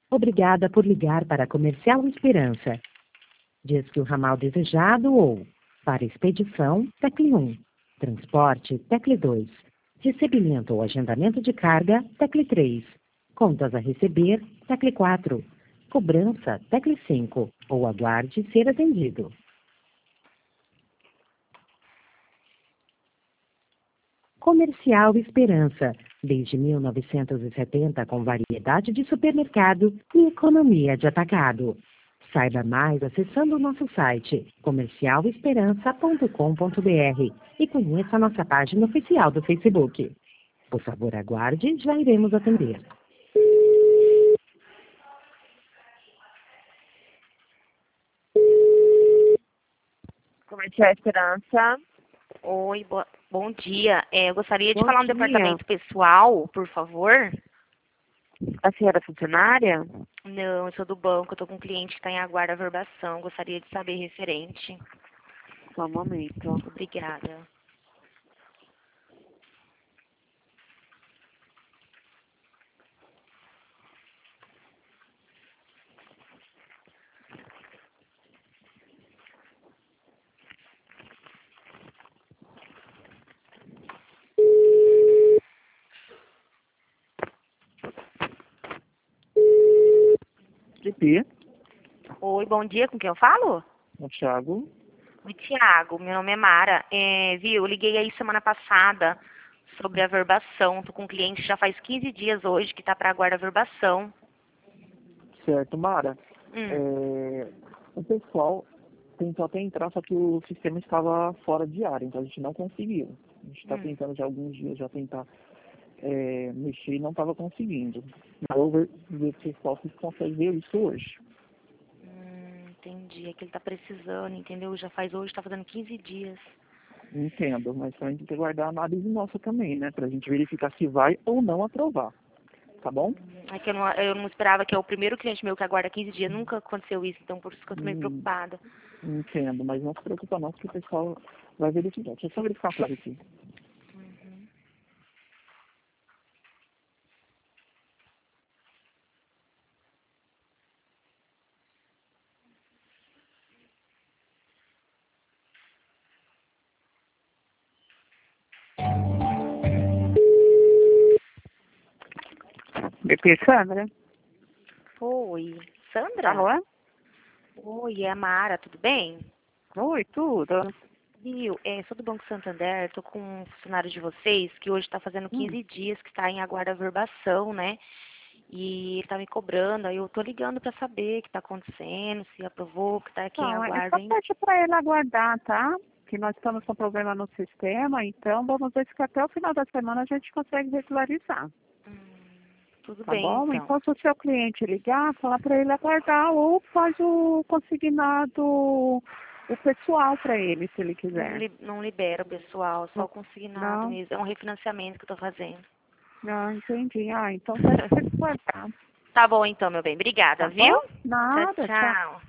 Obrigada por ligar para a Comercial Esperança. Diz que o ramal desejado ou, para expedição, tecle 1. Transporte, tecle 2. Recebimento ou agendamento de carga, tecle 3. Contas a receber, tecle 4. Cobrança, tecle 5. Ou aguarde ser atendido. Comercial Esperança, desde 1970 com variedade de supermercado e economia de atacado. Saiba mais acessando o nosso site comercialesperança.com.br e conheça a nossa página oficial do Facebook. Por favor, aguarde, já iremos atender. Comercial Esperança. Oi, bom dia. Eu gostaria de Bom falar no dia. departamento pessoal, por favor. A senhora é funcionária? Não, eu sou do banco, eu estou com um cliente que está em aguardo da verbação. Gostaria de saber referente. Só um momento. Obrigada. PP. Oi, bom dia, com quem eu falo? O Thiago. Oi, Tiago, meu nome é Mara. Eu liguei aí semana passada sobre a verbação. Estou com um cliente já faz 15 dias hoje que está para aguardar a verbação. Certo, Mara. O pessoal tentou até entrar, só que o sistema estava fora de área, então a gente não conseguiu. A gente está tentando já há alguns dias já tentar mexer e não estava conseguindo. Mas eu vou ver se o pessoal se consegue ver isso hoje. Entendi, é que ele está precisando, entendeu? Já faz hoje, está fazendo 15 dias. Entendo, mas também tem que guardar a análise nossa também, né? Pra gente verificar se vai ou não aprovar. Tá bom? É que eu não esperava, que é o primeiro cliente meu que aguarda 15 dias. Nunca aconteceu isso, então por isso que eu estou meio preocupada. Entendo, mas não se preocupa não, porque o pessoal vai verificar. Deixa eu só verificar uma coisa aqui. BP Sandra? Oi, Sandra? Alô? Oi, é a Mara, tudo bem? Oi, tudo? Viu, sou do Banco Santander, estou com um funcionário de vocês que hoje está fazendo 15 dias que está em aguarda verbação, né? E ele está me cobrando, aí eu estou ligando para saber o que está acontecendo, se aprovou, que está aqui em Não, é aguarda, só hein? pedir para ele aguardar, tá? Que nós estamos com problema no sistema, então vamos ver se até o final da semana a gente consegue regularizar. Tudo Tá bem, bom? então. Então, se o seu cliente ligar, fala para ele aguardar ou faz o consignado, o pessoal para ele, se ele quiser. Não libera o pessoal, só o consignado Não, mesmo. É um refinanciamento que eu estou fazendo. não, entendi. Ah, então pede para ele guardar. Tá bom então, meu bem. Obrigada, Tá viu? bom? Nada, Tchau, tchau. tchau.